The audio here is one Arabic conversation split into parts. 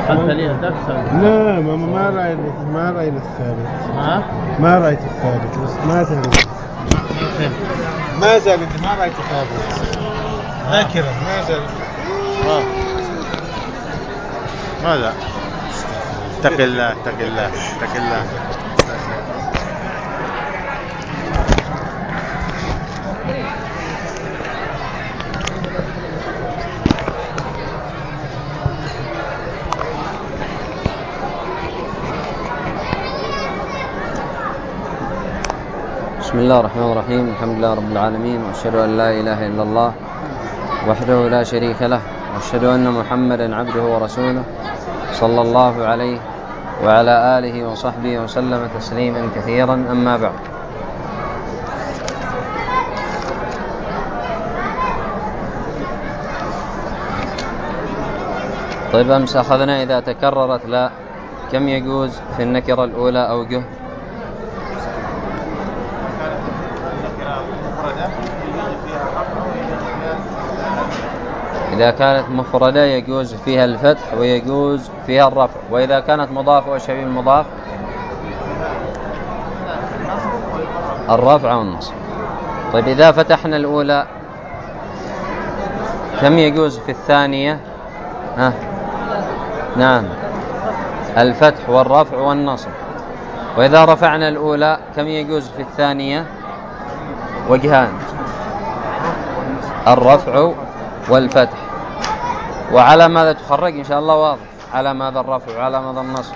أخذت لي درس؟ لا ما رأينا الثابت. ما رأيت الثابت بس ما زال. أنت ما رأيت الثابت. ذاكرة ما زال. ماذا؟ اتق الله اتق الله اتق الله. بسم الله الرحمن الرحيم. الحمد لله رب العالمين، وأشهد أن لا إله إلا الله وحده لا شريك له، وأشهد أن محمدا عبده ورسوله صلى الله عليه وعلى آله وصحبه وسلم تسليما كثيرا. أما بعد، طيب أمس أخذنا إذا تكررت لا كم يجوز في النكرة الأولى أوجه؟ إذا كانت مفردة يجوز فيها الفتح ويجوز فيها الرفع، وإذا كانت مضافة وشبيه المضاف الرفع والنصب. طيب إذا فتحنا الأولى كم يجوز في الثانية؟ نعم، الفتح والرفع والنصب. وإذا رفعنا الأولى كم يجوز في الثانية؟ وجهان، الرفع والفتح. وعلى ماذا تخرج؟ إن شاء الله واضح، على ماذا الرفع وعلى ماذا النصب.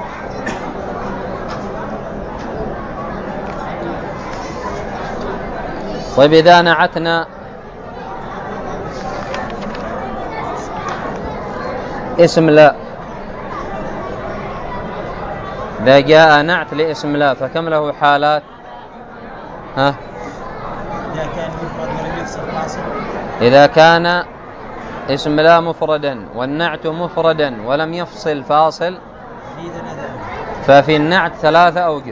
طيب إذا نعتنا اسم لا، إذا جاء نعت لاسم لا فكم له حالات؟ إذا كان اسم لا مفردا والنعت مفردا ولم يفصل فاصل ففي النعت 3 أوجه.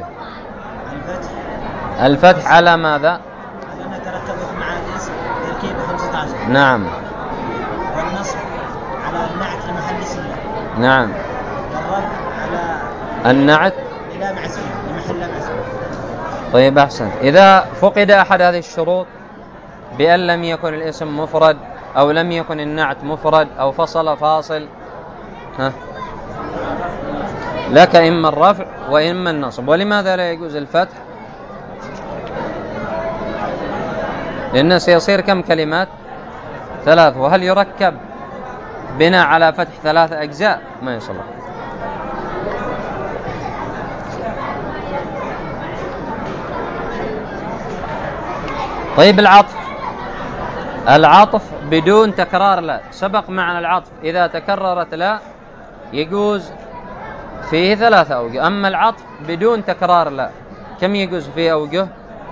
الفتح على ماذا؟ على أن ترتبط مع الاسم تركيب 15. نعم. والنصب على النعت لمحل اسم لا. نعم. والرفع على النعت إلى معسل لمحل معسل. طيب أحسن. إذا فقد أحد هذه الشروط بأن لم يكن الاسم مفرد أو لم يكن النعت مفرد أو فصل فاصل، لك إما الرفع وإما النصب. ولماذا لا يجوز الفتح؟ لأنه سيصير كم كلمات؟ 3. وهل يركب بناء على فتح 3 أجزاء؟ ما يصلح. طيب العطف بدون تكرار لا، سبق معنا العطف إذا تكررت لا يجوز فيه 3 أوجه. أما العطف بدون تكرار لا كم يجوز فيه أوجه؟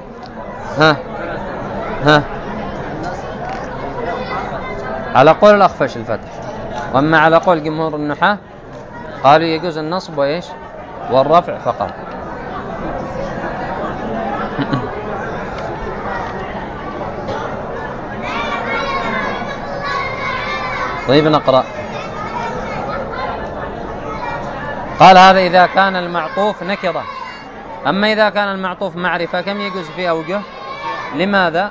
على قول الأخفش الفتح، وأما على قول جمهور النحاة قالوا يجوز النصب وإيش؟ والرفع فقط. طيب نقرأ. قال هذا إذا كان المعطوف نكرة. أما إذا كان المعطوف معرفة كم يجوز في أوجه؟ لماذا؟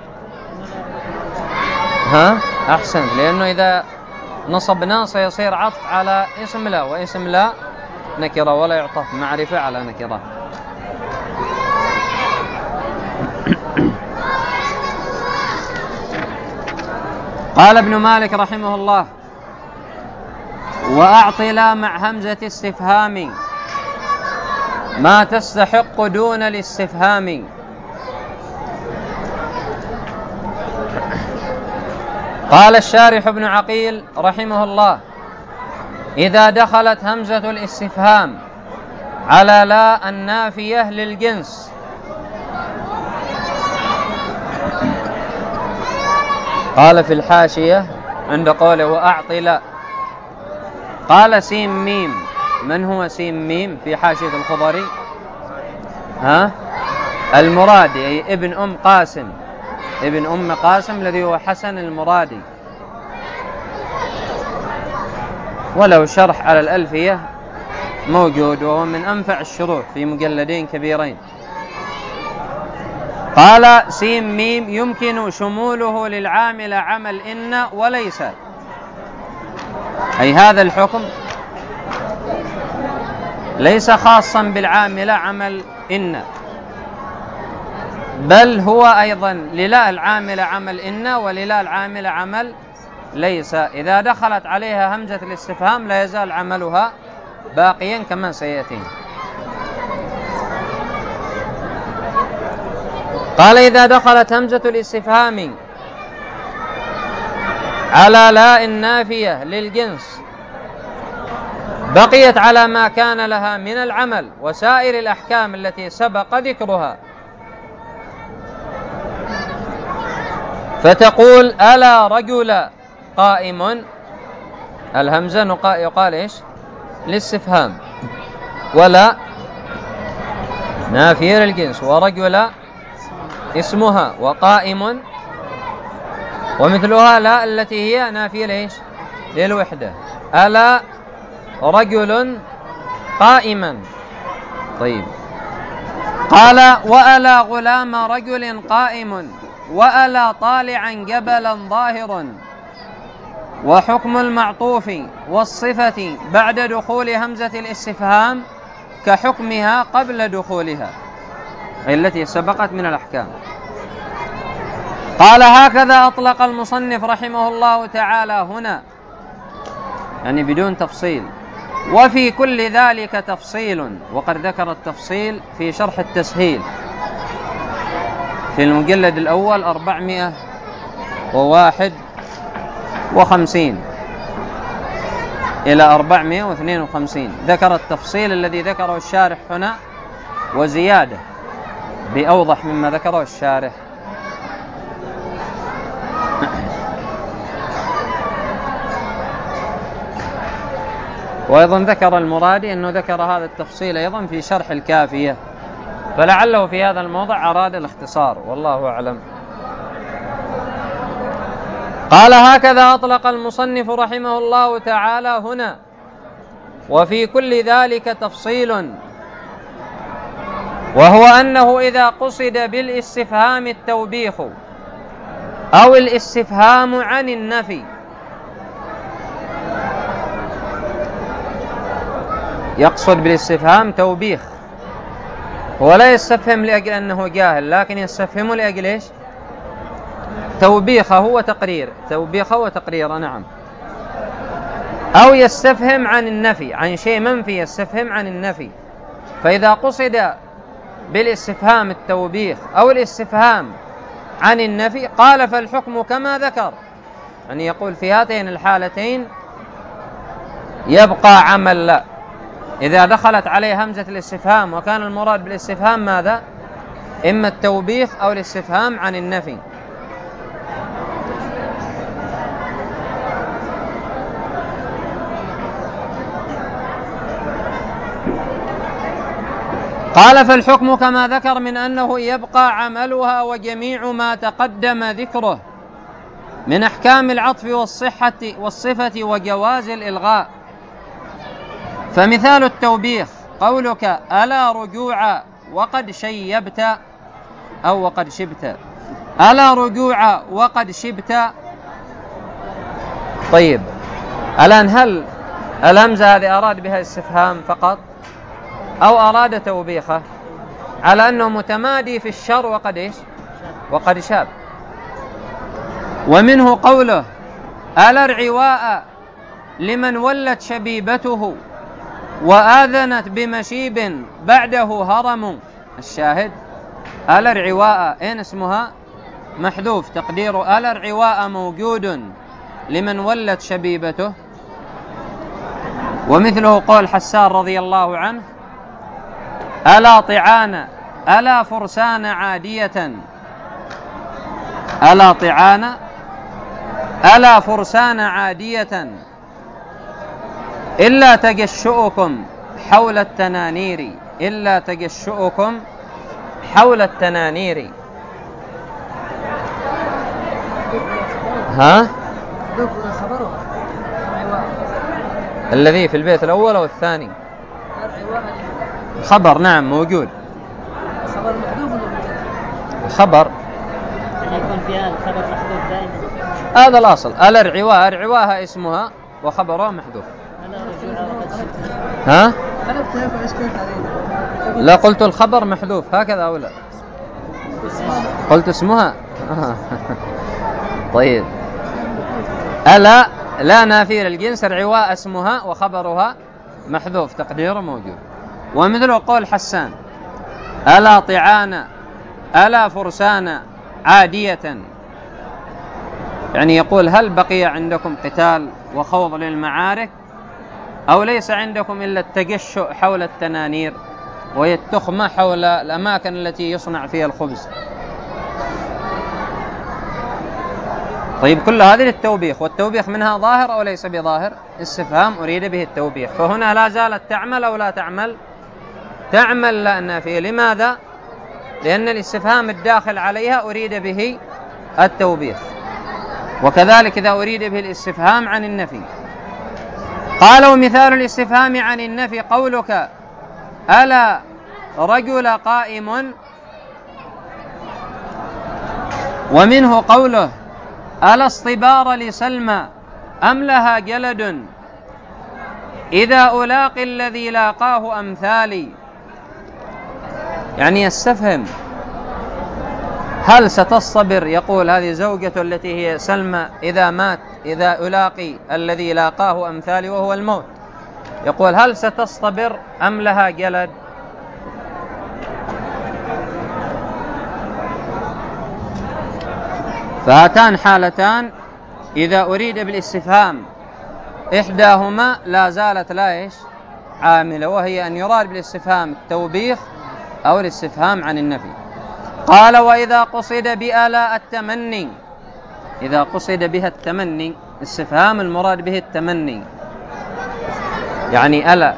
أحسنت، لأنه إذا نصبناه سيصير عطف على اسم لا، واسم لا نكرة ولا يعطف معرفة على نكرة. قال ابن مالك رحمه الله: وأعط لا مع همزة استفهام ما تستحق دون الاستفهام. قال الشارح ابن عقيل رحمه الله: إذا دخلت همزة الاستفهام على لا النافية للجنس قال في الحاشية عند قوله وأعط لا، قال سين ميم. من هو سين ميم في حاشية الخضري؟ المرادي، أي ابن أم قاسم، ابن أم قاسم الذي هو حسن المرادي. ولو شرح على الألفية موجود، وهو من أنفع الشروح في مجلدين كبيرين. قال سين ميم يمكن شموله للعامل عمل إن وليس، أي هذا الحكم ليس خاصا بالعامل عمل إن، بل هو أيضا للا العامل عمل إن وللا العامل عمل ليس. إذا دخلت عليها همزة الاستفهام لا يزال عملها باقيا كما سيأتي. قال إذا دخلت همزة الاستفهام على لا النافية للجنس بقيت على ما كان لها من العمل وسائر الأحكام التي سبق ذكرها، فتقول ألا رجل قائم، الهمزة يقال إيش؟ للاستفهام، ولا نافية للجنس، ورجل اسمها، وقائم ومثلها لا التي هي نافية ليش؟ للوحدة. ألا رجل قائما. طيب، قال وألا غلام رجل قائم، وألا طالعا جبلا ظاهر، وحكم المعطوف والصفة بعد دخول همزة الاستفهام كحكمها قبل دخولها، أي التي سبقت من الأحكام. قال هكذا أطلق المصنف رحمه الله تعالى هنا، يعني بدون تفصيل، وفي كل ذلك تفصيل، وقد ذكر التفصيل في شرح التسهيل في المجلد الأول 451 إلى 452، ذكر التفصيل الذي ذكره الشارح هنا وزيادة بأوضح مما ذكره الشارح. وأيضا ذكر المرادي أنه ذكر هذا التفصيل أيضا في شرح الكافية، فلعله في هذا الموضع أراد الاختصار، والله أعلم. قال هكذا أطلق المصنف رحمه الله تعالى هنا، وفي كل ذلك تفصيل، وهو أنه إذا قصد بالاستفهام التوبيخ أو الاستفهام عن النفي، يقصد بالاستفهام توبيخ، هو لا يستفهم لأجل أنه جاهل، لكن يستفهم لأجل إيش؟ توبيخه وتقرير، توبيخه وتقرير، نعم. أو يستفهم عن النفي، عن شيء منفي يستفهم عن النفي، فإذا قصد بالاستفهام التوبيخ أو الاستفهام عن النفي قال فالحكم كما ذكر، يعني يقول في هاتين الحالتين يبقى عمل لا، إذا دخلت عليه همزة الاستفهام وكان المراد بالاستفهام ماذا؟ إما التوبيخ أو الاستفهام عن النفي. قال فالحكم كما ذكر من أنه يبقى عملها وجميع ما تقدم ذكره من أحكام العطف والصفة وجواز الإلغاء. فمثال التوبيخ قولك ألا رجوع وقد شيبت أو وقد شبت، ألا رجوع وقد شبت. طيب الآن هل الهمزة هذه أراد بها استفهام فقط أو أراد توبيخه؟ على أنه متمادي في الشر وقد إيش؟ وقد شاب. ومنه قوله ألا الرعواء لمن ولت شبيبته وآذنت بمشيب بعده هرم. الشاهد ألا الرعواء إن اسمها محذوف، تقدير ألا الرعواء موجود لمن ولت شبيبته. ومثله قول حسان رضي الله عنه ألا طعان ألا فرسان عادية، ألا طعان ألا فرسان عادية إلا تجشؤكم حول التنانير، إلا تجشؤكم حول التنانير. ها؟ الذي في البيت الأول أو الثاني؟ خبر نعم موجود. خبر محذوف ولا موجود؟ الخبر يكون فيها الخبر محذوف دائما. هذا الأصل. الأرعواء أرعواها اسمها وخبرها محذوف. ها؟ لا قلت الخبر محذوف هكذا أو لا؟ قلت اسمها. طيب ألا لا نافية للجنس، الرعواء اسمها وخبرها محذوف تقديره موجود. ومثل قول حسان ألا طعانا ألا فرسانا عادية، يعني يقول هل بقي عندكم قتال وخوض للمعارك أو ليس عندكم إلا التجشؤ حول التنانير وهي التخمة حول الأماكن التي يصنع فيها الخبز. طيب كل هذه للتوبيخ، والتوبيخ منها ظاهر أو ليس بظاهر؟ استفهام أريد به التوبيخ، فهنا لا زالت تعمل أو لا تعمل؟ تعمل لا نافية. لماذا؟ لأن الاستفهام الداخل عليها أريد به التوبيخ، وكذلك إذا أريد به الاستفهام عن النفي. قال ومثال الاستفهام عن النفي قولك ألا رجل قائم، ومنه قوله ألا اصطبار لسلمى أم لها جلد إذا ألاقي الذي لاقاه أمثالي، يعني يستفهم هل ستصطبر، يقول هذه زوجته التي هي سلمى إذا مات إذا ألاقي الذي لاقاه أمثالي وهو الموت، يقول هل ستصطبر أم لها جلد؟ فهاتان حالتان إذا أريد بالاستفهام إحداهما لا زالت لا إيش عاملة، وهي أن يراد بالاستفهام التوبيخ أو الاستفهام عن النفي. قال وإذا قصد بألا التمني، إذا قصد بها التمني استفهام المراد به التمني يعني ألا،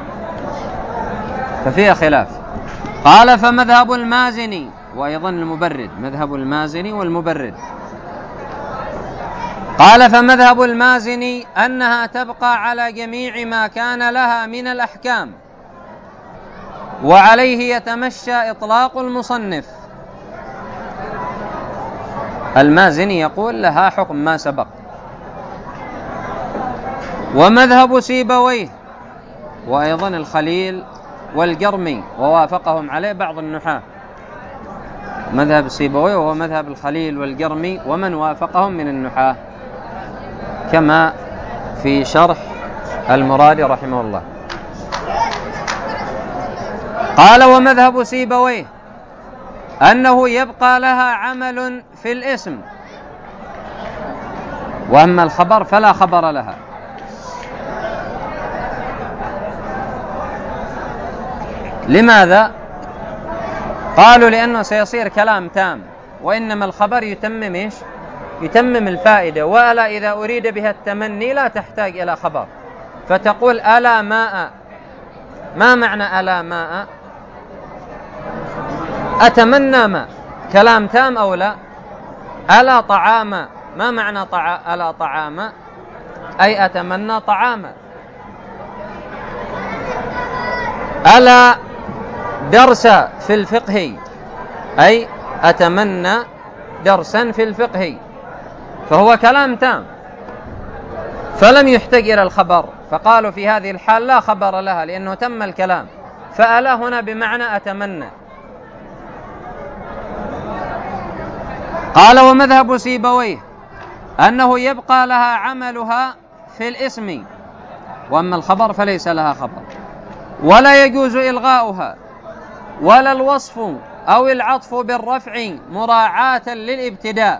ففيها خلاف. قال فمذهب المازني وأيضا المبرد، مذهب المازني والمبرد. قال فمذهب المازني أنها تبقى على جميع ما كان لها من الأحكام، وعليه يتمشى إطلاق المصنف. المازني يقول لها حكم ما سبق. ومذهب سيبويه وأيضا الخليل والجرمي ووافقهم عليه بعض النحاة، مذهب سيبويه وهو مذهب الخليل والجرمي ومن وافقهم من النحاة كما في شرح المرادي رحمه الله. قال ومذهب سيبويه أنه يبقى لها عمل في الاسم، وأما الخبر فلا خبر لها. لماذا؟ قالوا لأنه سيصير كلام تام، وإنما الخبر يتمم إيش؟ يتمم الفائدة. وألا إذا أريد بها التمني لا تحتاج إلى خبر، فتقول ألا ماء. ما معنى ألا ماء؟ أتمنى ماء، كلام تام أو لا؟ ألا طعام، ما معنى ألا طعام؟ أي أتمنى طعاما. ألا درس في الفقه، أي أتمنى درسا في الفقه، فهو كلام تام فلم يحتاج إلى الخبر، فقالوا في هذه الحال لا خبر لها لأنه تم الكلام. فألا هنا بمعنى أتمنى. قال ومذهب سيبويه أنه يبقى لها عملها في الاسم، وأما الخبر فليس لها خبر، ولا يجوز إلغاؤها ولا الوصف أو العطف بالرفع مراعاة للابتداء،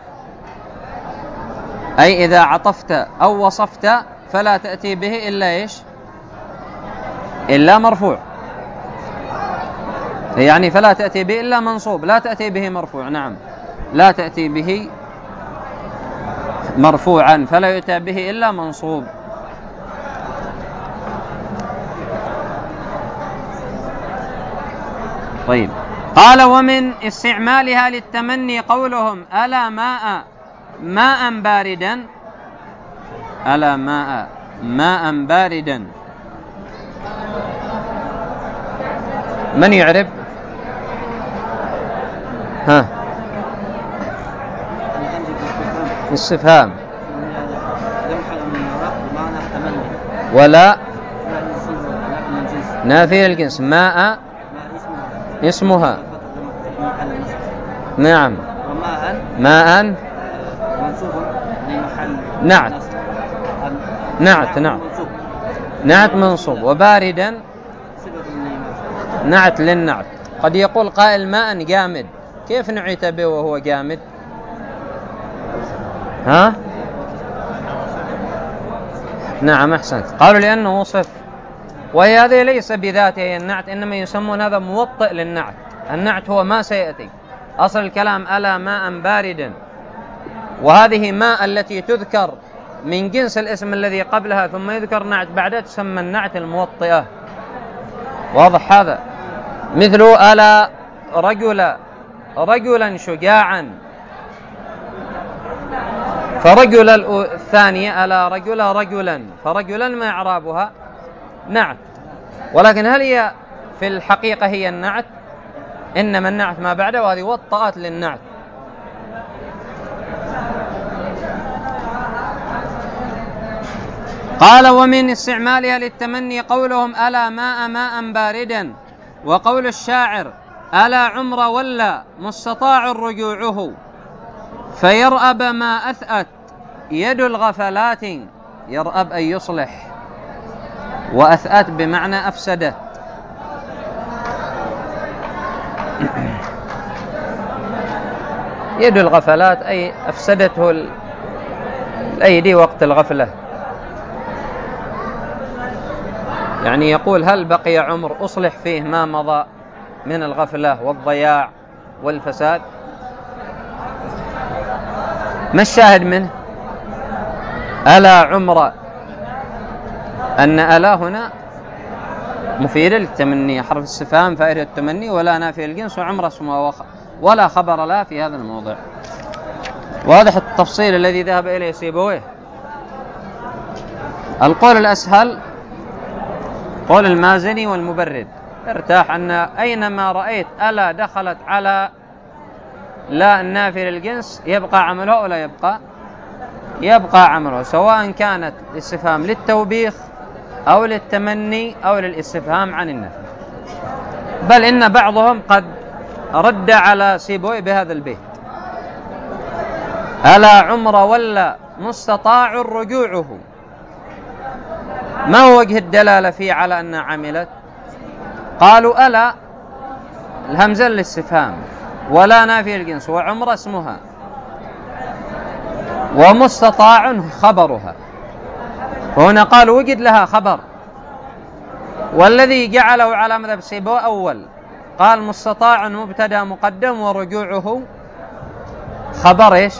أي إذا عطفت أو وصفت فلا تأتي به إلا إيش؟ إلا مرفوع، يعني فلا تأتي به إلا منصوب، لا تأتي به مرفوع. نعم لا تأتي به مرفوعا، فلا يؤتى به إلا منصوب. طيب قال ومن استعمالها للتمني قولهم ألا ماء باردا، ألا ماء ماء باردا. من يعرف؟ ها، استفهام ولا نافي الجنس. ماء اسمها، نعم. ماء نعت، نعت منصوب. وباردا نعت للنعت. قد يقول قائل ماء جامد، كيف نعيت به وهو جامد؟ ها؟ نعم أحسنت. قالوا لأنه وصف، وهي هذه ليس بذاته النعت، إنما يسمون هذا موطئ للنعت. النعت هو ما سيأتي. أصل الكلام ألا ماء باردا، وهذه ماء التي تذكر من جنس الاسم الذي قبلها ثم يذكر نعت بعدها تسمى النعت الموطئة. واضح هذا؟ مثل ألا رجلا شجاعا، فرجل الثانية ألا رجلا، فرجلا ما إعرابها؟ نعت. ولكن هل هي في الحقيقة هي النعت؟ إنما النعت ما بعده، وهذه وطأت للنعت. قال ومن استعمالها للتمني قولهم ألا ماء باردا، وقول الشاعر ألا عمر ولا مستطاع رجوعه، فيرأب ما أثأت يد الغفلات. يرأب أن يصلح، وأثأت بمعنى أفسدت. يد الغفلات أي أفسدته الأيدي وقت الغفلة. يعني يقول هل بقي عمر أصلح فيه ما مضى من الغفلة والضياع والفساد؟ ما الشاهد منه؟ ألا عمر، أن ألا هنا مفيدة للتمني، حرف استفهام فائدة التمني، ولا نافي الجنس، وعمر اسمها ولا خبر لا في هذا الموضع. واضح التفصيل الذي ذهب إليه سيبويه. القول الأسهل قول المازني والمبرد، ارتاح أن أينما رأيت ألا دخلت على لا النافي للجنس يبقى عمله أو لا يبقى عمله، سواء كانت الاستفهام للتوبيخ أو للتمني أو للاستفهام عن النفي. بل إن بعضهم قد رد على سيبوي بهذا البيت: ألا عمر ولا مستطاع رجوعه. ما هو وجه الدلالة فيه على أنها عملت؟ قالوا ألا الهمزة للاستفهام، ولا نافي الجنس، وعمر اسمها، ومستطاع خبرها. فهنا قالوا وجد لها خبر، والذي جعله على مذهب سيبوي أول قال مستطاع مبتدا مقدم ورجوعه خبر ايش؟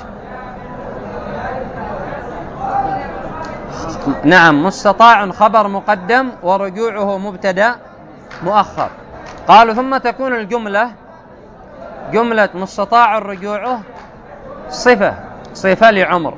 نعم، مستطاع خبر مقدم ورجوعه مبتدا مؤخر. قالوا ثم تكون الجملة جملة مستطاع رجوعه صفة لعمر.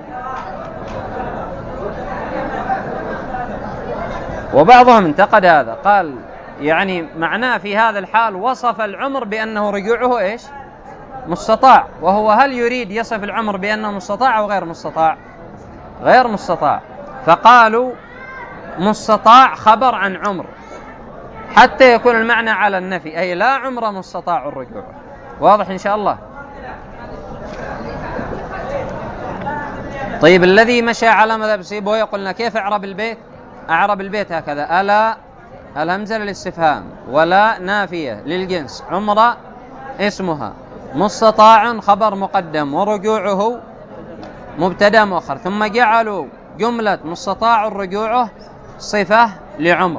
وبعضهم انتقد هذا، قال يعني معناه في هذا الحال وصف العمر بأنه رجوعه ايش؟ مستطاع. وهو هل يريد يصف العمر بأنه مستطاع أو غير مستطاع؟ غير مستطاع. فقالوا مستطاع خبر عن عمر حتى يكون المعنى على النفي، أي لا عمر مستطاع الرجوع. واضح إن شاء الله؟ طيب الذي مشى على مذهب سيبويه قلنا كيف أعرب البيت؟ أعرب البيت هكذا: ألا الهمزة للاستفهام، ولا نافية للجنس، عمر اسمها، مستطاع خبر مقدم، ورجوعه مبتدا مؤخر. ثم جعلوا جملة مستطاع رجوعه صفة لعمر.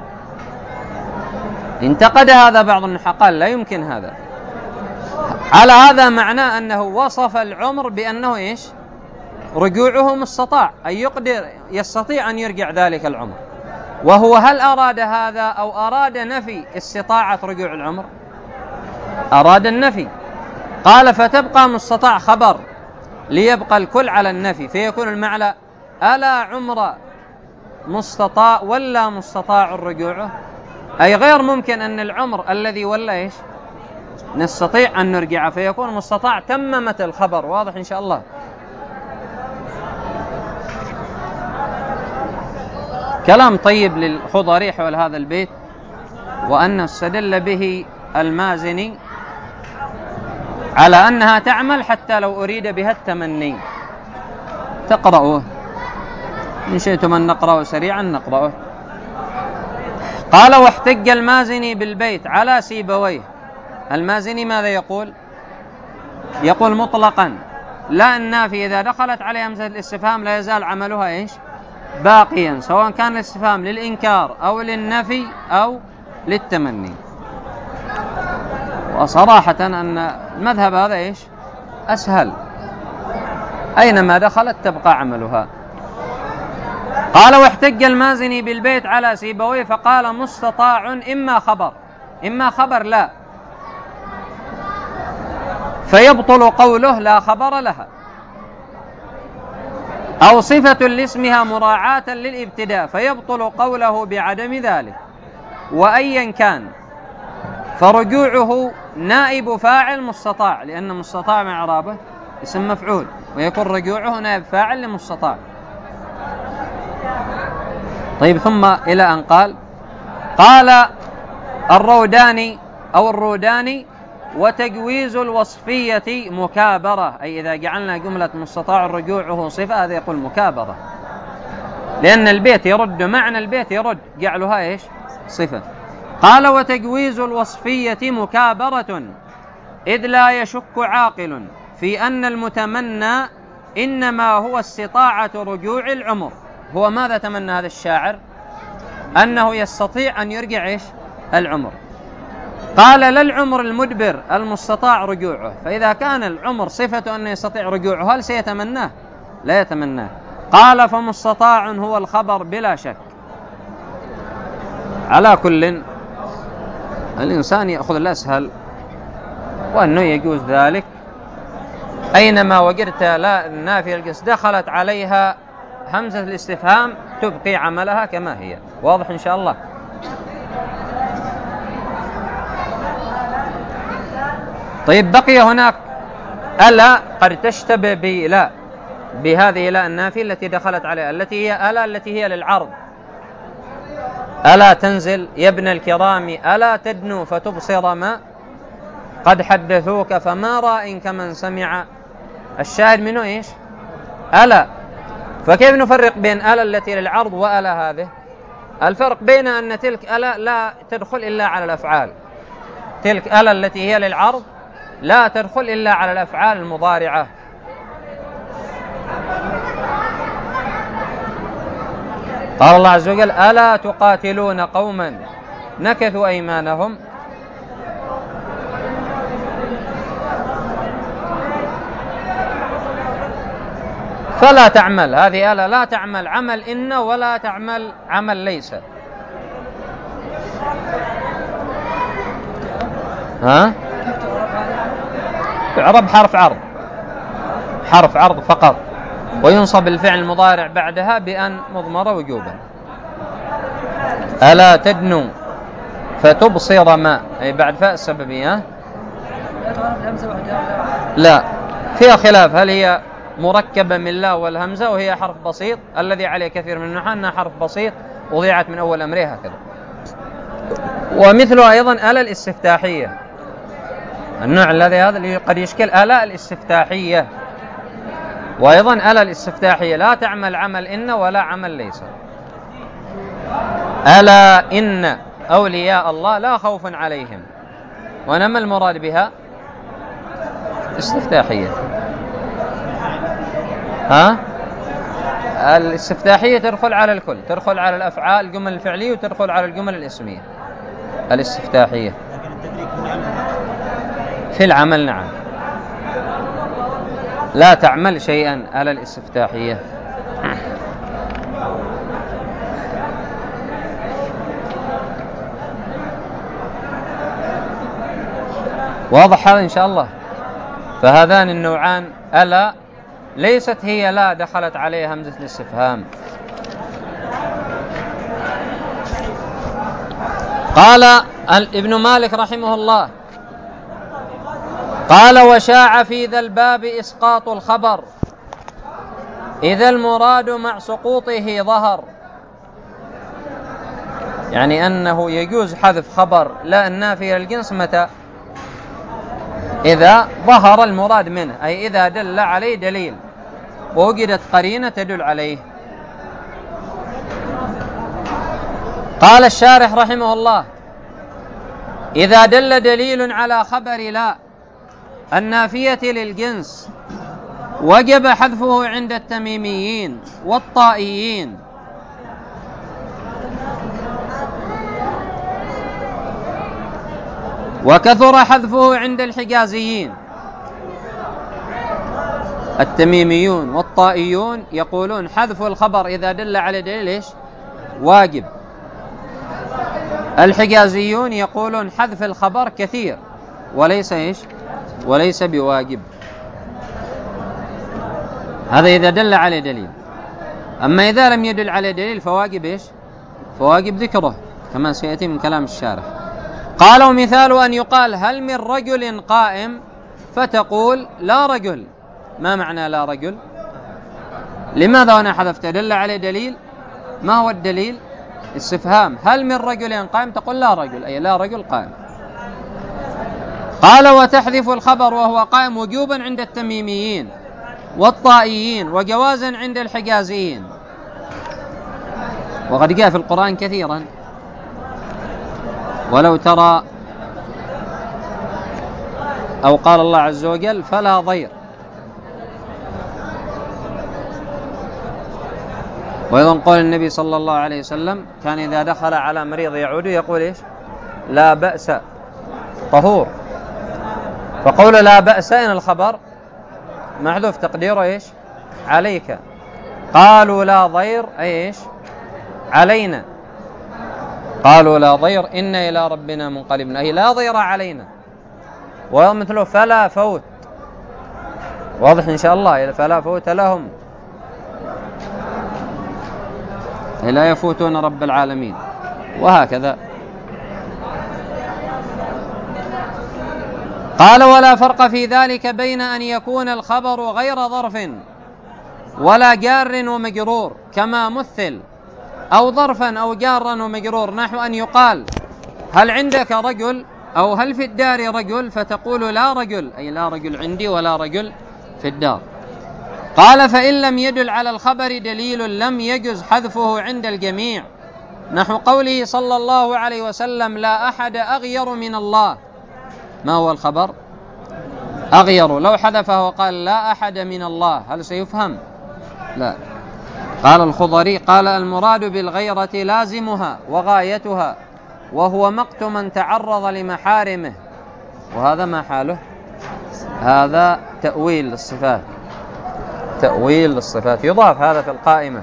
انتقد هذا بعض النحاة، قال لا يمكن هذا. على هذا معناه أنه وصف العمر بأنه إيش؟ رجوعه مستطاع، أي يستطيع أن يرجع ذلك العمر. وهو هل أراد هذا أو أراد نفي استطاعة رجوع العمر؟ أراد النفي. قال فتبقى مستطاع خبر ليبقى الكل على النفي، فيكون المعنى ألا عمر مستطاع ولا مستطاع رجوعه، أي غير ممكن أن العمر الذي ولا إيش نستطيع أن نرجعه، فيكون مستطاع تممة الخبر. واضح إن شاء الله. كلام طيب للخضري حول هذا البيت، وأن استدل به المازني على أنها تعمل حتى لو أريد بها التمني. تقرأوه إن شئتم أن نقرأه سريعا نقرأه. قال: واحتج المازني بالبيت على سيبويه. المازني ماذا يقول؟ يقول مطلقا لا النافي إذا دخلت عليه همزة الاستفهام لا يزال عملها إيش باقيا، سواء كان الاستفهام للإنكار أو للنفي أو للتمني. وصراحة أن المذهب هذا إيش أسهل، أينما دخلت تبقى عملها. قال: واحتج المازني بالبيت على سيبويه فقال: مستطاع إما خبر لا، فيبطل قوله لا خبر لها، أو صفة لاسمها مراعاة للابتداء فيبطل قوله بعدم ذلك. وأيا كان فرجوعه نائب فاعل مستطاع، لأن مستطاع مع إعرابه اسم مفعول، ويكون رجوعه نائب فاعل لمستطاع. طيب، ثم إلى أن قال الروداني: وتجويز الوصفية مكابرة، أي إذا جعلنا جملة مستطاع رجوعه صفة هذا يقول مكابرة، لأن البيت يرد معنى البيت يرد جعلها إيش صفة. قال: وتجويز الوصفية مكابرة، إذ لا يشك عاقل في أن المتمنى إنما هو استطاعة رجوع العمر. هو ماذا تمنى هذا الشاعر؟ أنه يستطيع أن يرجع إيش العمر. قال: لا العمر المدبر المستطاع رجوعه، فإذا كان العمر صفة أنه يستطيع رجوعه هل سيتمناه؟ لا يتمناه. قال: فمستطاع هو الخبر بلا شك. على كل الإنسان يأخذ الأسهل، وأنه يجوز ذلك أينما وجدت لا النافية الجنس دخلت عليها همزة الاستفهام تبقي عملها كما هي. واضح إن شاء الله. طيب، بقي هناك ألا قد تشتبه بلا، بهذه لا النافية التي دخلت عليها، التي هي ألا التي هي للعرض. ألا تنزل يا ابن الكرام، ألا تدنو فتبصر ما قد حدثوك، فما رأيك من سمع. الشاهد منه إيش ألا. فكيف نفرق بين ألا التي للعرض وألا هذه؟ الفرق بين أن تلك ألا لا تدخل إلا على الأفعال، تلك ألا التي هي للعرض لا تدخل إلا على الأفعال المضارعة. قال الله عز وجل: ألا تقاتلون قوما نكثوا أيمانهم فلا تعمل. هذه ألا لا تعمل عمل إن ولا تعمل عمل ليس. تعرب حرف عرض فقط، وينصب الفعل المضارع بعدها بأن مضمر وجوبا. ألا تدنو فتبصر ما، أي بعد فاء السببية. لا، فيها خلاف، هل هي مركبة من لا والهمزة وهي حرف بسيط، الذي عليه كثير من النحاة أنها حرف بسيط وضيعت من أول أمرها هكذا. ومثله أيضا ألا الاستفتاحية، النوع الذي هذا قد يشكل ألا الاستفتاحية، وأيضا ألا الاستفتاحية لا تعمل عمل إن ولا عمل ليس. ألا إن أولياء الله لا خوف عليهم، ونما المراد بها استفتاحية. الاستفتاحية تدخل على الكل، تدخل على الأفعال الجمل الفعلية وتدخل على الجمل الاسمية. الاستفتاحية في العمل نعم، لا تعمل شيئا على الاستفتاحية. واضح هذا إن شاء الله. فهذان النوعان ألا ليست هي لا دخلت عليها همزة الاستفهام، قال ابن مالك رحمه الله قال: وشاع في ذا الباب إسقاط الخبر إذا المراد مع سقوطه ظهر، يعني أنه يجوز حذف خبر لا النافية للجنس متى؟ إذا ظهر المراد منه، أي إذا دل عليه دليل ووجدت قرينة تدل عليه. قال الشارح رحمه الله: إذا دل دليل على خبر لا النافية للجنس وجب حذفه عند التميميين والطائيين، وكثر حذفه عند الحجازيين. التميميون والطائيون يقولون حذف الخبر إذا دل على دليل إيش؟ واجب. الحجازيون يقولون حذف الخبر كثير وليس إيش؟ وليس بواجب. هذا إذا دل على دليل. أما إذا لم يدل على دليل فواجب إيش؟ فواجب ذكره كما سيأتي من كلام الشارح. قال: ومثال أن يقال: هل من رجل قائم؟ فتقول: لا رجل. ما معنى لا رجل؟ لماذا هنا حذفت؟ دل على دليل. ما هو الدليل؟ استفهام. هل من رجل قائم؟ تقول لا رجل، أي لا رجل قائم. قال: وتحذف الخبر وهو قائم وجوبا عند التميميين والطائيين وجوازا عند الحجازيين، وقد جاء في القرآن كثيرا. ولو ترى، أو قال الله عز وجل: فلا ضير. وأيضا قول النبي صلى الله عليه وسلم: كان إذا دخل على مريض يعود يقول إيش؟ لا بأس طهور. فقول لا بأس إن الخبر محذوف تقديره إيش؟ عليك. قالوا لا ضير، أي إيش؟ علينا. قالوا لا ضير إنا إلى ربنا منقلبون، أي لا ضير علينا. ومثله فلا فوت، واضح إن شاء الله، فلا فوت لهم، أي لا يفوتون رب العالمين، وهكذا. قال: ولا فرق في ذلك بين أن يكون الخبر غير ظرف ولا جار ومجرور كما مثل، أو ظرفا أو جارا ومجرور، نحو أن يقال: هل عندك رجل؟ أو هل في الدار رجل؟ فتقول لا رجل، أي لا رجل عندي ولا رجل في الدار. قال: فإن لم يدل على الخبر دليل لم يجز حذفه عند الجميع، نحو قوله صلى الله عليه وسلم: لا أحد أغير من الله. ما هو الخبر؟ أغير. لو حذفه وقال لا أحد من الله هل سيفهم؟ لا. قال الخضري: قال: المراد بالغيرة لازمها وغايتها، وهو مقت من تعرض لمحارمه. وهذا ما حاله؟ هذا تأويل للصفات، تأويل للصفات، يضاف هذا في القائمة.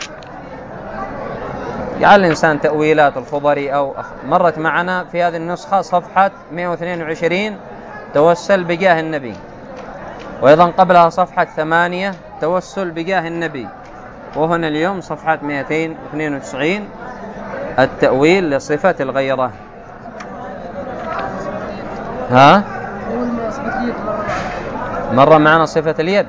يعلم الإنسان تأويلات الخضري، أو مرت معنا في هذه النسخة صفحة 122 توسل بجاه النبي، وأيضا قبلها صفحة 8 توسل بجاه النبي، وهنا اليوم صفحة 292 التأويل لصفة الغيرة. ها؟ مرة معنا صفة اليد.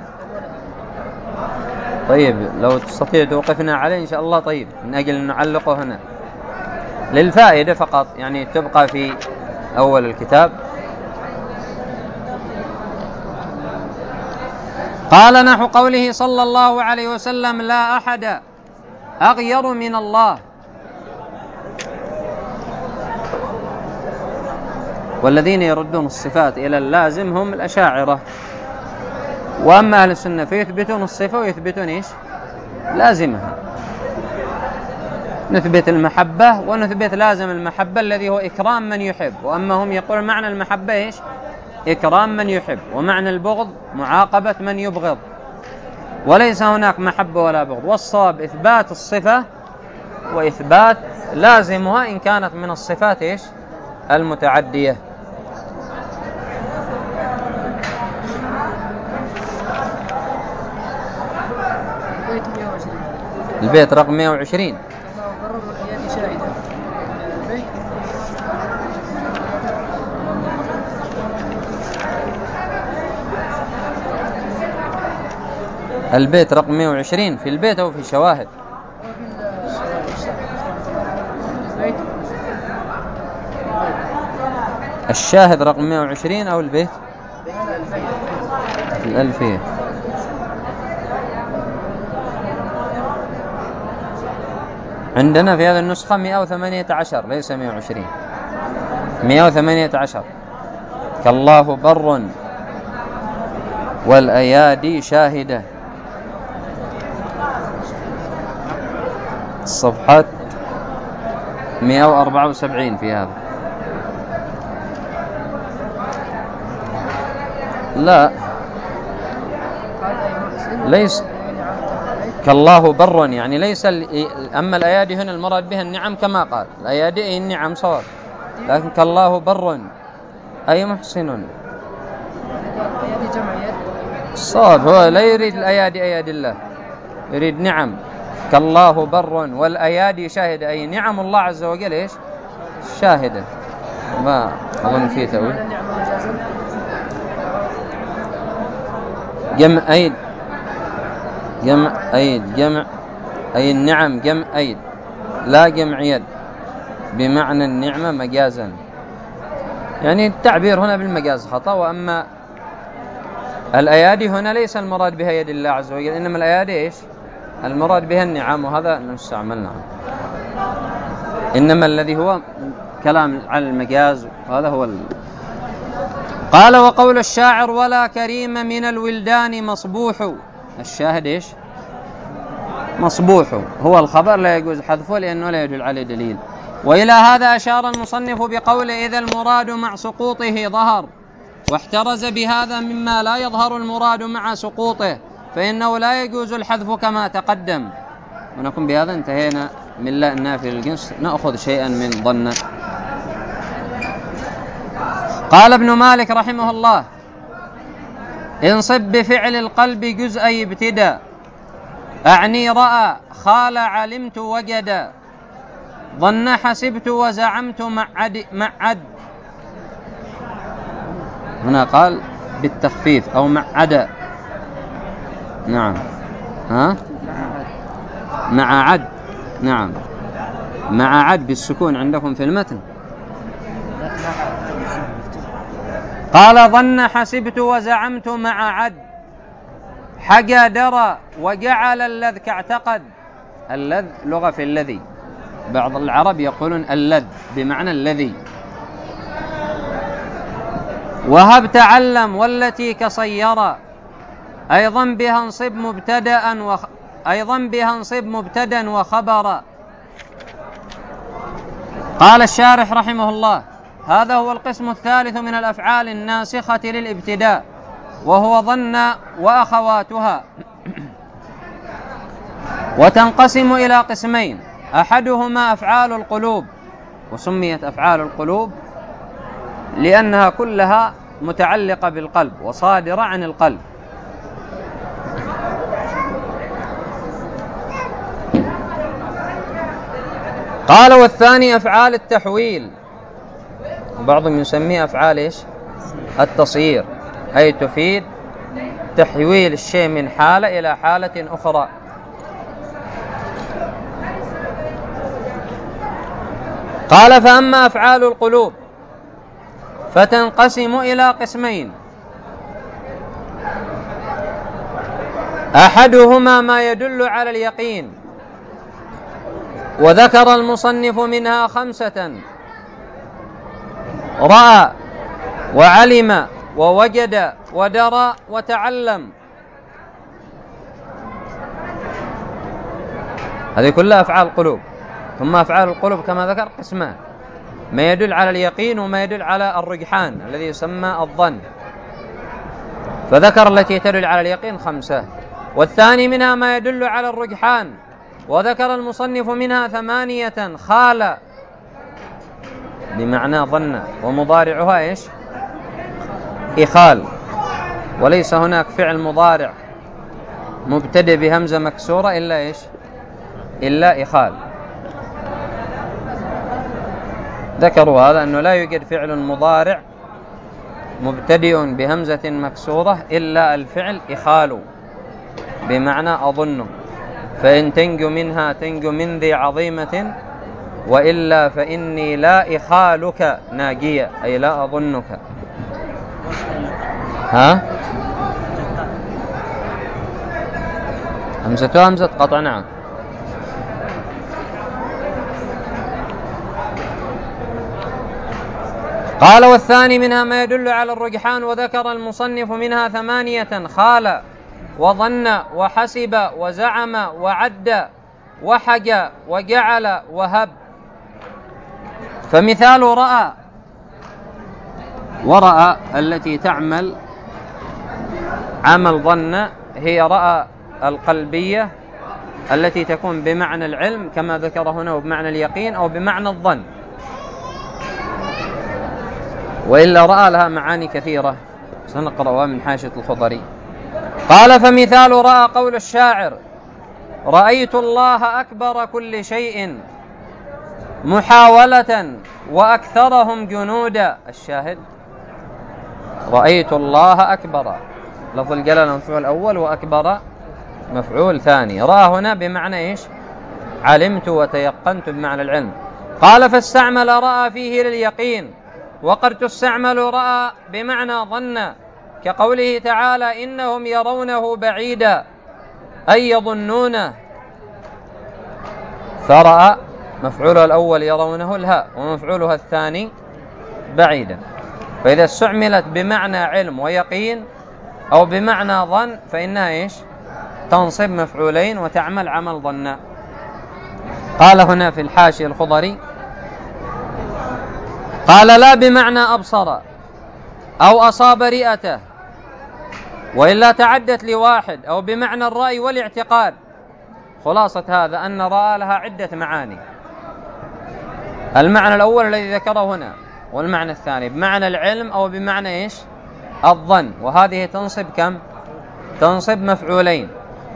طيب لو تستطيع توقفنا عليه إن شاء الله. طيب من أجل أن نعلقه هنا للفائدة فقط، يعني تبقى في أول الكتاب. قال: نحو قوله صلى الله عليه وسلم: لا أحد أغير من الله. والذين يردون الصفات إلى اللازم هم الأشاعرة، وأما أهل السنة فيثبتون الصفة ويثبتون إيش؟ لازمها. نثبت المحبة ونثبت لازم المحبة الذي هو إكرام من يحب، وأما هم يقول معنى المحبة إيش؟ إكرام من يحب، ومعنى البغض معاقبة من يبغض، وليس هناك محبة ولا بغض. والصواب إثبات الصفة وإثبات لازمها إن كانت من الصفات إيش؟ المتعدية. البيت رقم 120. البيت رقم 120 في البيت أو في شواهد؟ الشاهد رقم 120 أو البيت؟ في الألفية. عندنا في هذه النسخة 118 ليس 120. 118 كالله بر والأيادي شاهدة. الصفحة 174 في هذا. لا ليس كالله بر، يعني ليس أما الأيادي هنا المراد بها النعم كما قال، الأيادي أي النعم صواب، لكن كالله بر أي محسن. الصواب هو لا يريد الأيادي أيادي الله، يريد نعم. كالله بر والأيادي شاهدة، أي نعم الله عز وجل إيش؟ شاهدة. ما أظن فيه تأويل. جمع أيد، جمع أيد، جمع أي النعم جمع أيد لا جمع يد، بمعنى النعمة مجازا، يعني التعبير هنا بالمجاز خطأ. وأما الأيادي هنا ليس المراد بها يد الله عز وجل، إنما الأيادي إيش؟ المراد بها النعم، وهذا نستعمل نعم. إنما الذي هو كلام على المجاز هذا هو قال وقول الشاعر ولا كريم من الولدان مصبوح. الشاهد إيش؟ مصبوح هو الخبر لا يجوز حذفه لأنه لا يدل عليه دليل. وإلى هذا أشار المصنف بقوله إذا المراد مع سقوطه ظهر، واحترز بهذا مما لا يظهر المراد مع سقوطه، فإنه لا يجوز الحذف كما تقدم. ونكون بهذا انتهينا من لا النافي للجنس. نأخذ شيئا من ظن. قال ابن مالك رحمه الله انصب بفعل القلب جزء ابتدى، أعني رأى خال علمت وجد، ظن حسبت وزعمت معد. هنا قال بالتخفيف أو معد. نعم مع عد. نعم مع عد بالسكون عندكم في المتن. قال ظن حسبت وزعمت مع عد، حجى درى وجعل اللذ كاعتقد. اللذ لغة في الذي، بعض العرب يقولون اللذ بمعنى الذي. وهب تعلم والتي كصيرا، أيضا بها انصب مبتدا وخبرا. قال الشارح رحمه الله هذا هو القسم الثالث من الأفعال الناسخة للابتداء، وهو ظن وأخواتها. وتنقسم إلى قسمين، أحدهما أفعال القلوب، وسميت أفعال القلوب لأنها كلها متعلقة بالقلب وصادرة عن القلب. قال والثاني أفعال التحويل، وبعضهم يسميه أفعال إيش؟ التصيير، أي تفيد تحويل الشيء من حالة إلى حالة أخرى. قال فأما أفعال القلوب فتنقسم إلى قسمين، أحدهما ما يدل على اليقين، وذكر المصنف منها 5: رأى وعلم ووجد ودرى وتعلم. هذه كلها أفعال القلوب. ثم أفعال القلوب كما ذكر قسمان، ما يدل على اليقين وما يدل على الرجحان الذي يسمى الظن، فذكر التي تدل على اليقين 5، والثاني منها ما يدل على الرجحان، وذكر المصنف منها 8: خال بمعنى ظن، ومضارعها إيش؟ إخال، وليس هناك فعل مضارع مبتدئ بهمزة مكسورة إلا إيش؟ إلا إخال. ذكروا هذا أنه لا يوجد فعل مضارع مبتدئ بهمزة مكسورة إلا الفعل إخال. بمعنى أظن، فإن تنج منها تنج من ذي عظيمة، وإلا فإني لا إخالك ناجية، أي لا أظنك. ها؟ همزة همزة قطع، نعم. قال والثاني منها ما يدل على الرجحان، وذكر المصنف منها 8: خال وظن وحسب وزعم وعد وحج وجعل وهب. فمثال رأى ورأى التي تعمل عمل ظن هي رأى القلبية التي تكون بمعنى العلم كما ذكر هنا، وبمعنى اليقين أو بمعنى الظن، وإلا رأى لها معاني كثيرة سنقرأها من حاشية الخضري. قال فمثال رأى قول الشاعر: رأيت الله أكبر كل شيء محاولة وأكثرهم جنودا. الشاهد رأيت الله أكبر، لفظ الجلالة مفعول أول، وأكبر مفعول ثاني. رأى هنا بمعنى إيش؟ علمت وتيقنت بمعنى العلم. قال فاستعمل رأى فيه لليقين، وقد تستعمل رأى بمعنى ظن، كقوله تعالى: إنهم يرونه بعيدا، أي يظنونه. فرأى مفعولها الأول يرونه الهاء، ومفعولها الثاني بعيدا. فإذا استعملت بمعنى علم ويقين أو بمعنى ظن فإنها إيش؟ تنصب مفعولين وتعمل عمل ظن. قال هنا في الحاشية الخضري: قال لا بمعنى أبصر أو أصاب رئته، وإلا تعدت لواحد، أو بمعنى الرأي والاعتقاد. خلاصة هذا أن رأى لها عدة معاني. المعنى الأول الذي ذكره هنا، والمعنى الثاني بمعنى العلم أو بمعنى إيش؟ الظن، وهذه تنصب كم؟ تنصب مفعولين.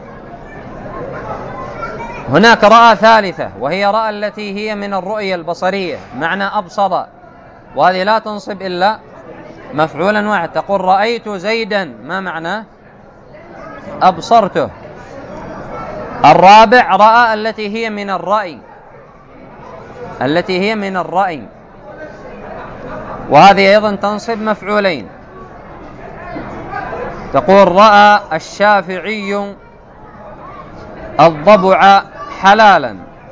هناك رأى ثالثة، وهي رأى التي هي من الرؤية البصرية، معنى أبصر، وهذه لا تنصب إلا مفعولا واحد. تقول رأيت زيدا، ما معناه؟ أبصرته. الرابع رأى التي هي من الرأي، التي هي من الرأي، وهذه أيضا تنصب مفعولين. تقول رأى الشافعي الضبع حلالا،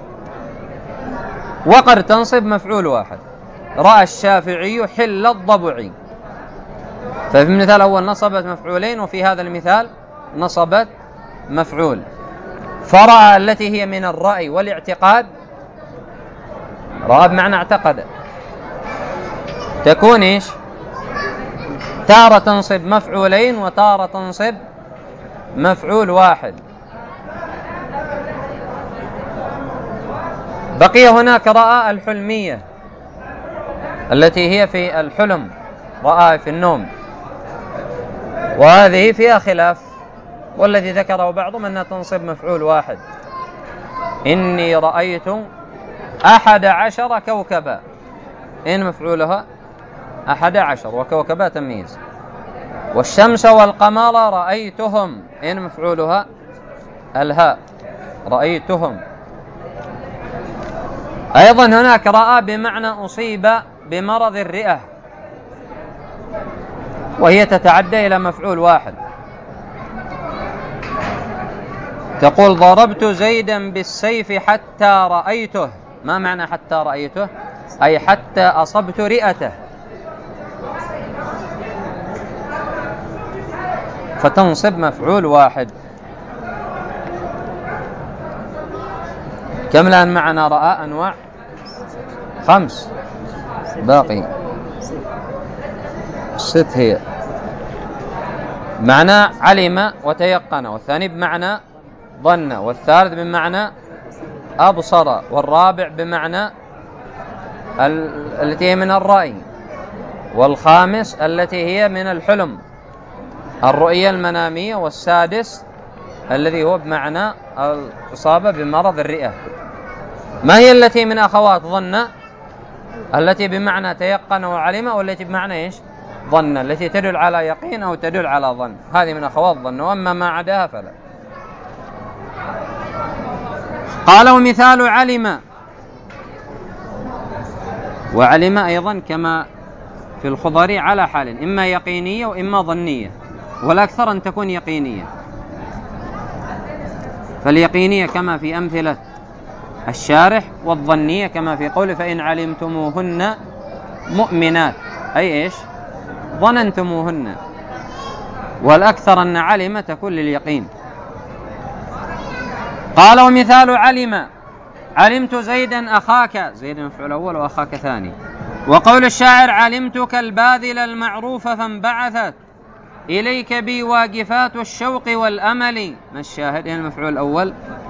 وقد تنصب مفعول واحد. رأى الشافعي حل الضبع، ففي المثال الأول نصبت مفعولين، وفي هذا المثال نصبت مفعول. فرأى التي هي من الرأي والاعتقاد، رأى بمعنى اعتقد، تكون إيش؟ تارة تنصب مفعولين وتارة تنصب مفعول واحد. بقي هناك رأى الحلمية التي هي في الحلم، رأى في النوم، وهذه فيها خلاف، والذي ذكره بعضهم أنها تنصب مفعول واحد. إني رأيت 11 كوكبا، إن مفعولها 11 وكوكبا تمييز. والشمس والقمر رأيتهم، إن مفعولها الهاء، رأيتهم. أيضا هناك رأى بمعنى أصيب بمرض الرئة، وهي تتعدى إلى مفعول واحد. تقول ضربت زيدا بالسيف حتى رأيته، ما معنى حتى رأيته؟ أي حتى أصبت رئته، فتنصب مفعول واحد. كم الآن معنا رأى أنواع؟ 5، باقي 6 هي. معنى علم وتيقن، والثاني بمعنى ظن، والثالث بمعنى أبصر، والرابع بمعنى التي هي من الرأي، والخامس التي هي من الحلم الرؤية المنامية، والسادس الذي هو بمعنى الإصابة بمرض الرئة. ما هي التي من أخوات ظن؟ التي بمعنى تيقن وعلم، والتي بمعنى إيش؟ ظن، التي تدل على يقين أو تدل على ظن، هذه من أخوات ظن، وأما ما عداها فلا. قال ومثال علم، وعلم أيضا كما في الخضر على حال، إما يقينية وإما ظنية، والأكثر أن تكون يقينية. فاليقينية كما في أمثلة الشارح، والظنية كما في قوله فإن علمتموهن مؤمنات، أي إيش؟ ظننتموهن. والأكثر أن علم تكون لليقين. قال ومثال علم، علمت زيدا أخاك، زيد مفعول أول وأخاك ثاني. وقول الشاعر علمتك الباذل المعروف فانبعثت إليك بي واقفات الشوق والأمل. ما الشاهد؟ يعني المفعول الأول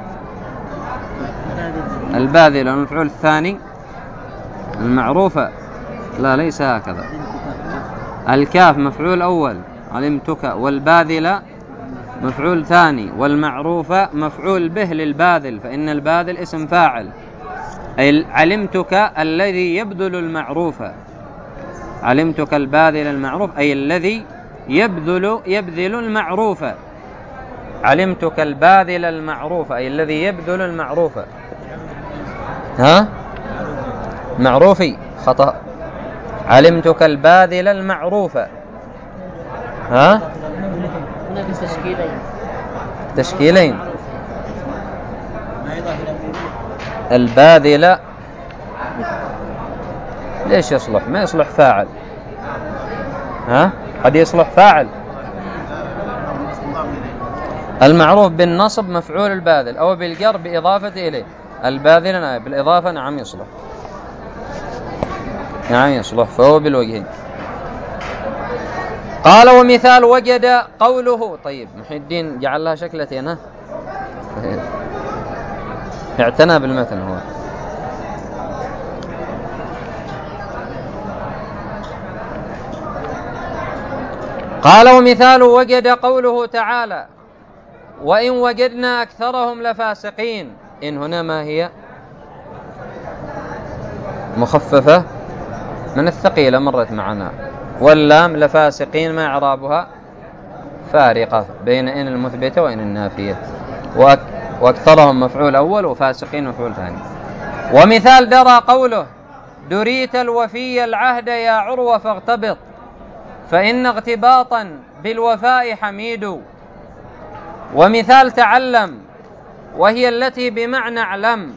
الباذل، والمفعول الثاني المعروفة. لا ليس هكذا، الكاف مفعول أول علمتك، والباذل مفعول ثاني، والمعروفة مفعول به للباذل، فإن الباذل اسم فاعل. أي علمتك الذي يبذل المعروف، علمتك الباذل المعروف أي الذي يبذل المعروف. علمتك الباذل المعروف أي الذي يبذل المعروف. ها؟ معروفي خطأ، علمتك الباذل المعروف. ها؟ تشكيلين. الباذل ليش يصلح؟ ما يصلح فاعل. ها؟ قد يصلح فاعل. المعروف بالنصب مفعول الباذل، أو بالجر بإضافة إليه. الباذل بالإضافة نعم يصلح، نعم يصلح، فهو بالوجهين. قال ومثال وجد قوله. طيب محي الدين جعل لها شكلتين، ها؟ اعتنى بالمتن هو. قال ومثال وجد قوله تعالى وإن وجدنا أكثرهم لفاسقين. إن هنا ما هي؟ مخففة من الثقيلة مرت معنا، واللام لفاسقين ما إعرابها؟ فارقة بين إن المثبتة وإن النافية. وأكثرهم مفعول أول وفاسقين مفعول ثاني. ومثال درى قوله دريت الوفي العهد يا عروة فاغتبط، فإن اغتباطا بالوفاء حميد. ومثال تعلم، وهي التي بمعنى اعلم.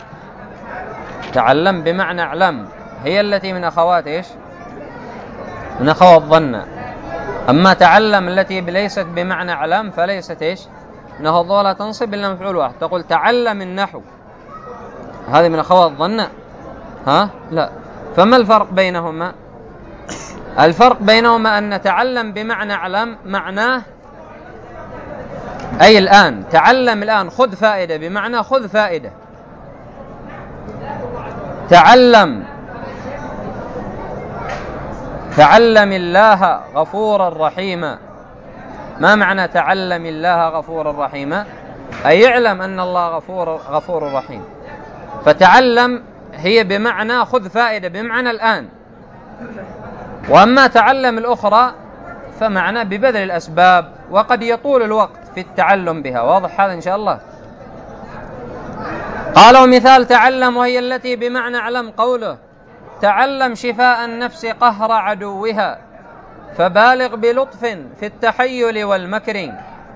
تعلم بمعنى اعلم هي التي من أخوات إيش؟ من أخوات ظن. أما تعلم التي ليست بمعنى اعلم فليست إيش؟ نهض ولا تنصب إلا مفعول واحد. تقول تعلم النحو، هذه من أخوات ظن؟ ها؟ لا. فما الفرق بينهما؟ الفرق بينهما أن تعلم بمعنى اعلم معناه أي الآن، تعلم الآن خذ فائدة، بمعنى خذ فائدة. تعلم الله غفورا رحيما. ما معنى تعلم الله غفورا رحيما؟ أي يعلم أن الله غفور رحيم. فتعلم هي بمعنى خذ فائدة، بمعنى الآن. وأما تعلم الأخرى فمعنى ببذل الأسباب، وقد يطول الوقت في التعلم بها. واضح هذا إن شاء الله؟ قال ومثال تعلم، وهي التي بمعنى اعلم قوله تعلم شفاء النفس قهر عدوها، فبالغ بلطف في التحيل والمكر.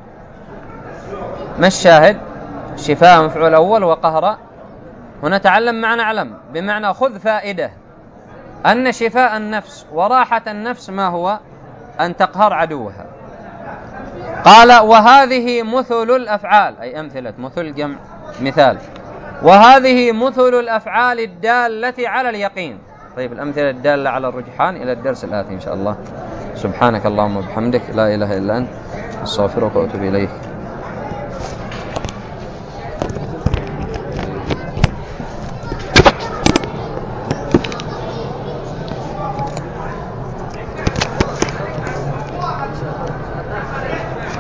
ما الشاهد؟ شفاء مفعول أول وقهر. هنا تعلم معنى اعلم بمعنى خذ فائدة، أن شفاء النفس وراحة النفس ما هو؟ أن تقهر عدوها. قال وهذه مثل الأفعال، أي أمثلة، مثل جمع مثال. وهذه مثل الأفعال الدالة على اليقين. طيب الأمثلة الدالة على الرجحان إلى الدرس الآتي إن شاء الله. سبحانك اللهم وبحمدك، لا إله إلا أنت، أستغفرك وأتوب إليك.